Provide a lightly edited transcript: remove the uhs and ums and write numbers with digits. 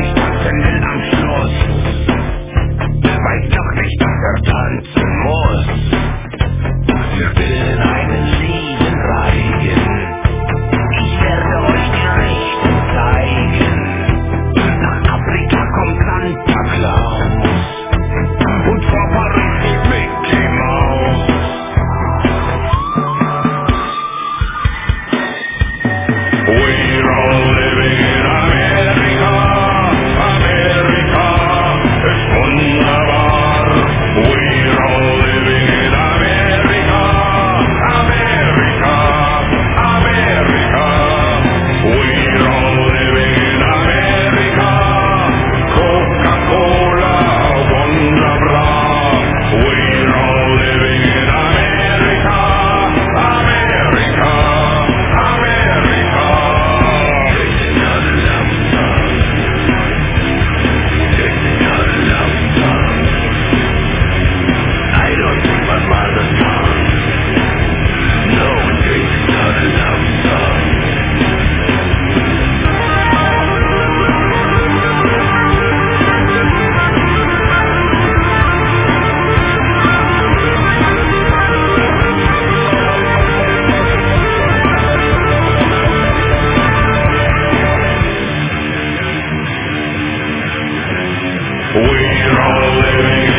ich tanzen will am Schluss. Weiß doch nicht, dass er tanzen muss. Wir will einen lieben Reigen. Ich werde euch die Richtung zeigen. Nach Afrika kommt Santa Claus. Und vor Paris die Mickey Maus. We're all living in America. America ist wunderbar. We're all living in America. America, America. We're all living in America. Coca-Cola, wunderbar. We're all living in America. America, America. Taking out a lump sum. Taking out a lump sum. I don't speak my mother's tongue. No one takes out a lump sum. We're all living